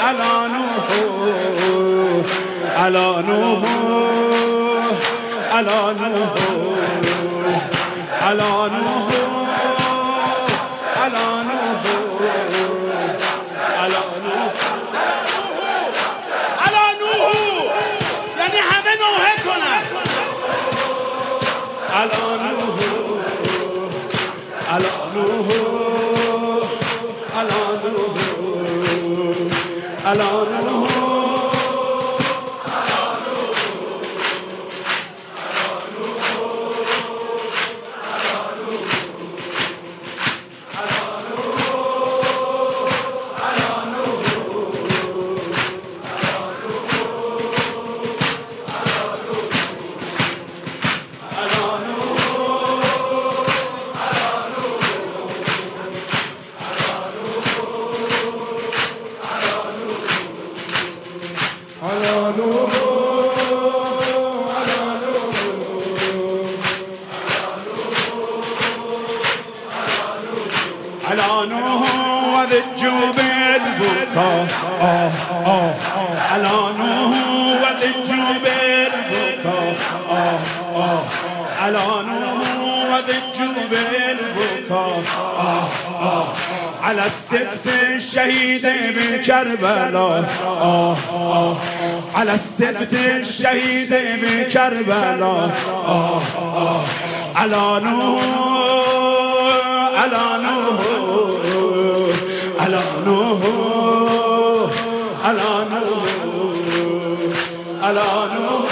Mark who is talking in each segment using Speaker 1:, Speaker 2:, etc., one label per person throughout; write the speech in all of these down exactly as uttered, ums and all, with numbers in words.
Speaker 1: على نوح على نوح على نوح على نوح على نوح على نوح على نوح یعنی همه نوحه کنن على نوح على نوح على نوح على نوح على نوح وذجوا بالبكاء آه آه على نوح وذجوا بالبكاء آه آه على نوح وذجوا بالبكاء آه آه على السبت الشهيد بكربلاء آه آه على السبت الشهيد بكربلاء آه آه على نوح على نوح على نوح على نوح على نوح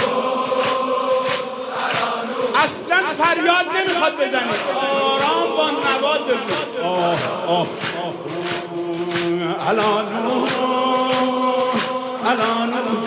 Speaker 1: اصلا فریاد نمیخواد بزنید آرام با نواد بگید آه آه على نوح على نوح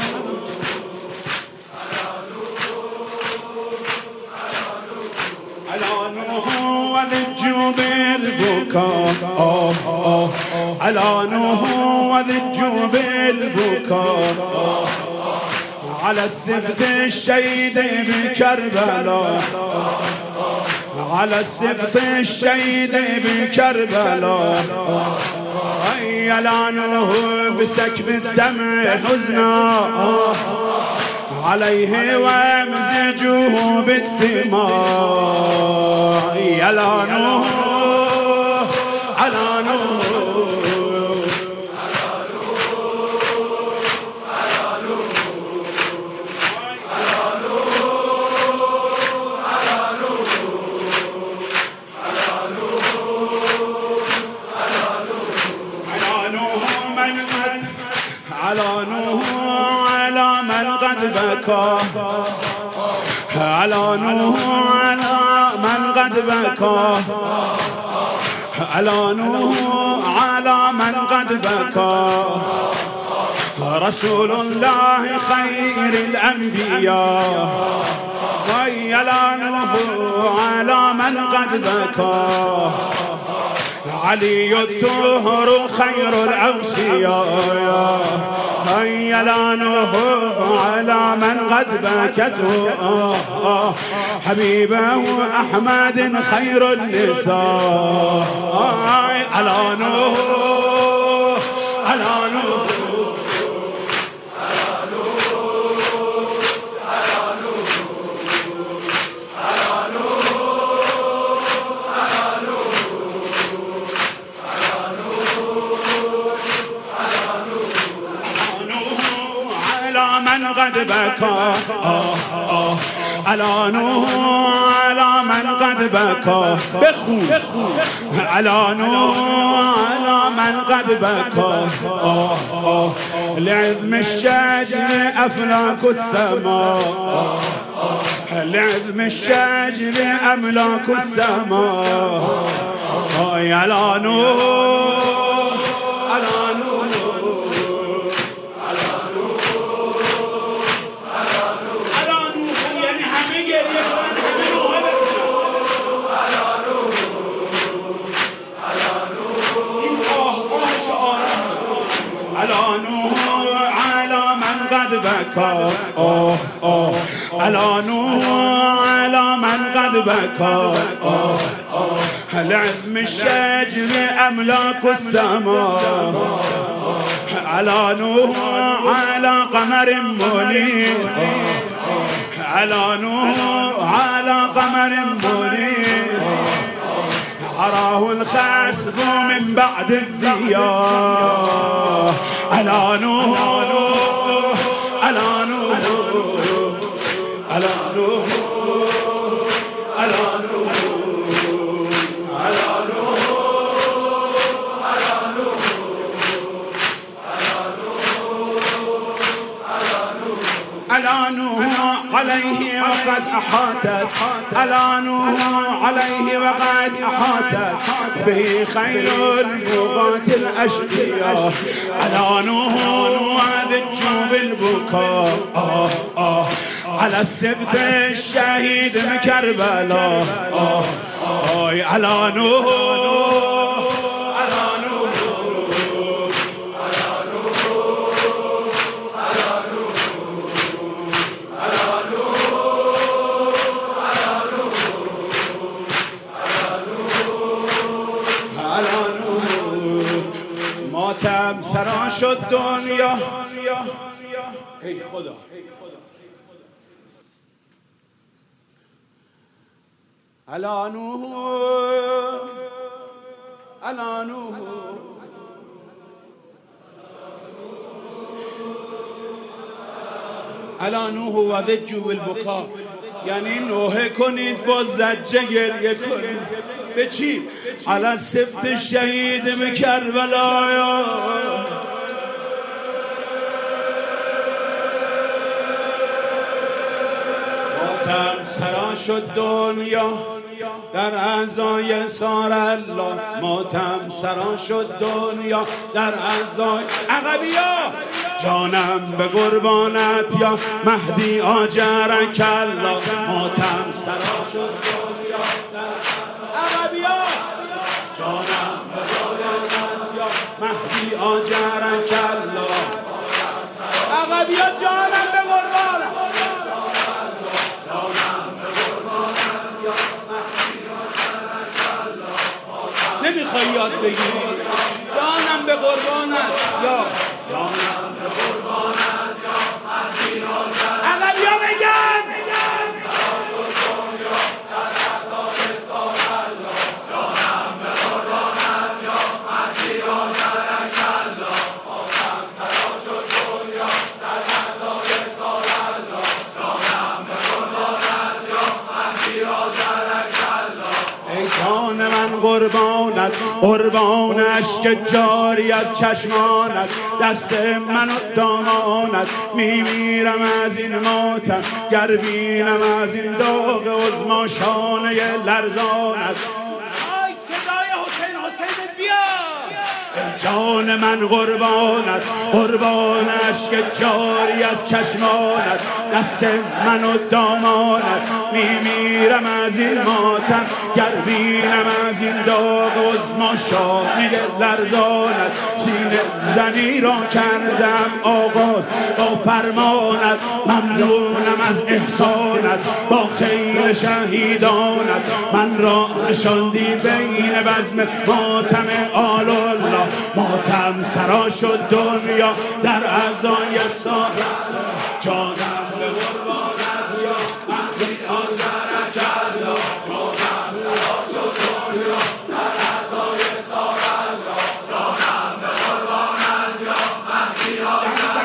Speaker 1: على نوح وذجوا بالبكاء آه آه على نوح وذجوا بالبكاء آه على السبت الشهيد بكربلاء على السبت الشهيد بكربلاء يا نوح بسكب الدمع حزنا عليه ومزجوه بالدماء يا نوح على نوح على نوح على من قد بكى على نوح على من قد بكى على نوح على من قد بكى رسول الله خير الأنبياء ويا نوح على من قد بكى علي الطهر خير الأوصياء هيا لا نوح على من قد بكته حبيبه أحمد خير النساء على نوح على نوح من قد بكى آه آه على نوح على من قد بكى بخو على نوح على من قد بكى آه آه لعظم الشجر أفلاك السماء لعظم الشجر أملاك السماء آه يا لا نوح على نوح على نوح على من قد بكى آه آه على نوح على من قد بكى آه آه لعظم الشجر أملاك السماء على نوح على قمر منير، على نوح على قمر منير، عراه الخسف من بعد الضياء. على نوح على نوح على نوح على نوح على نوح على نوح على نوح عليه وقد أحاطت، على نوح عليه وقد أحاطت به خيل البغاة الأشقياء. على نوح وذجوا بالبكاء آه آه على السبت الشهيد بكربلاء آه آه على نوح على نوح على نوح على نوح على نوح على نوح ماتم سرا شد دنیا. ای خدا على نوح على نوح على نوح و ذجوا بالبکا، یعنی نوحه کنید با زجه گریه کنید. به چی؟ علی سبت شهید بکربلا. ماتم سرا شد دنیا در اعضای سار الله، ماتم سرا شد دنیا در اعضای عقبیا. جانم به قربانت یا مهدی آجرک الله، ماتم سرا شد دنیا در عقبیا. جانم به قربانت یا مهدی آجرک الله، عقبیا جانم به قربانت. نمیخوای یاد بگیری جانم به قربانت یا جانم به قربانت یا عقبیا بگن جانم به قربانت یا مهدی آجرک الله، ماتم سرا شد دنیا در اعضای سار الله، جانم به قربانت یا مهدی آجرک الله. ای جان من قربانت، قربان اشک جاری از چشمانت، دست من و دامانت. میمیرم از این ماتم گر بینم از این داغ عظما شانه لرزانت. آی صدای حسین حسین بیا. ای جان من قربانت، قربان اشک جاری از چشمانت، دست من و دامانت. میمیرم از این ماتم گر بینم از این داغ عظما شانه لرزانت. سینه زنی را کردم آغاز با فرمانت، ممنونم از احسانت با خیل شهیدانت. من را نشاندی بین بزم ماتم آل الله، ماتم سرا شد دنیا در اعضای سار. جانم به قربانت یا مهدی آجرک الله، جانم سرا شد دنیا در اعضای سار الله، جانم به قربانت یا مهدی آجرک الله،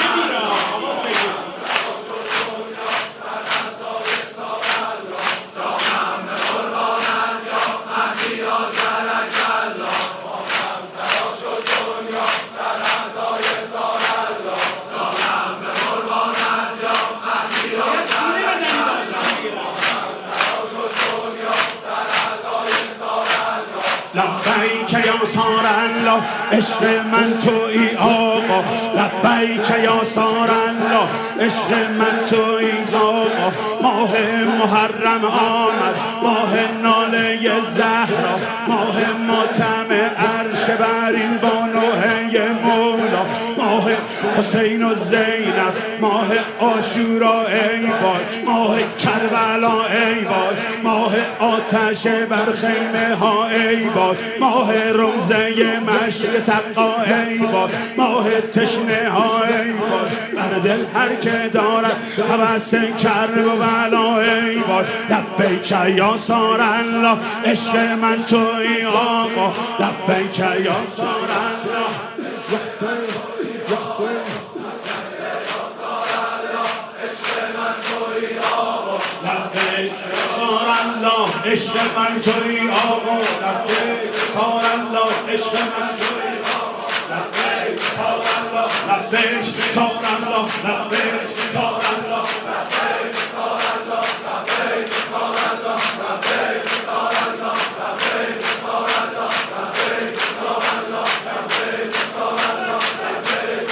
Speaker 1: سرا شد دنیا در اعضای سار الله، جانم به قربانت یا مهدی آجرک الله، ماتم سرا شد دنیا در اعضای سار الله، جانم به قربانت یا مهدی آجرک الله. لبیک یا سار الله، عشق من تویی آقا. لبیک یا سار الله، عشق من تویی آقا. ماه محرم آمد، ماه ناله زهرا، ماه ماتم عرش برین بانوه مولا، ماه
Speaker 2: حسین و زینب ماه عاشورا ای وای، ماه کربلا ای وای، ماه آتش بر خیمه ها ای وای، ماه روزه مشک سقا ای وای، ماه تشنه ها ای وای، بر دل هر که دارد هوس کرب و بلا ای وای. لبیک یا سار الله عشق من توی آقا، لبیک یا سار الله لبیک سار الله عشق من توی آقا، لبیک سار الله عشق من توی آقا، لبیک سار الله لبیک سار الله لبیک سار الله لبیک سار الله لبیک سار الله لبیک سار الله لبیک سار الله لبیک سار الله لبیک سار الله لبیک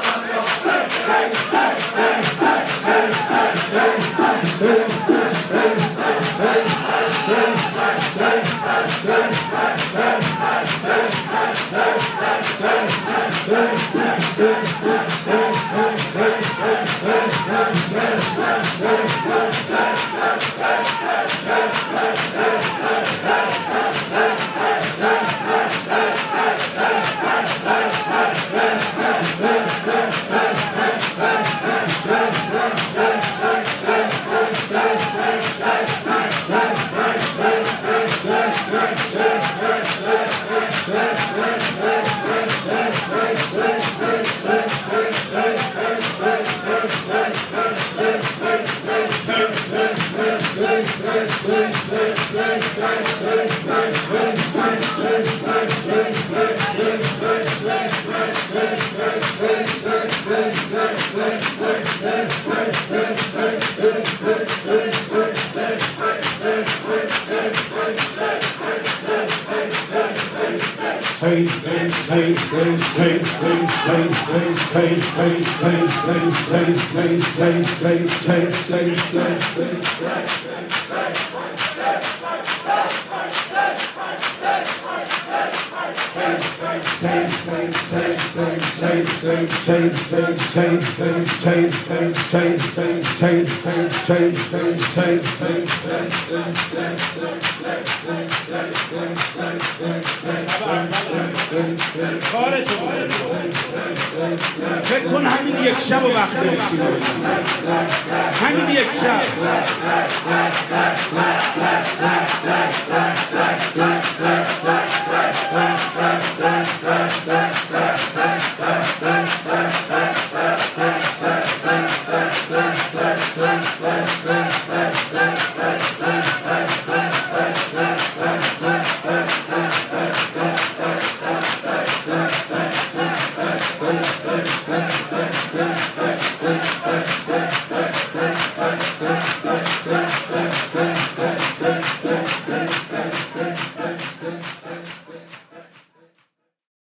Speaker 2: فکر کن همین یک شب و وقت رسیده همین یک شب Thank you.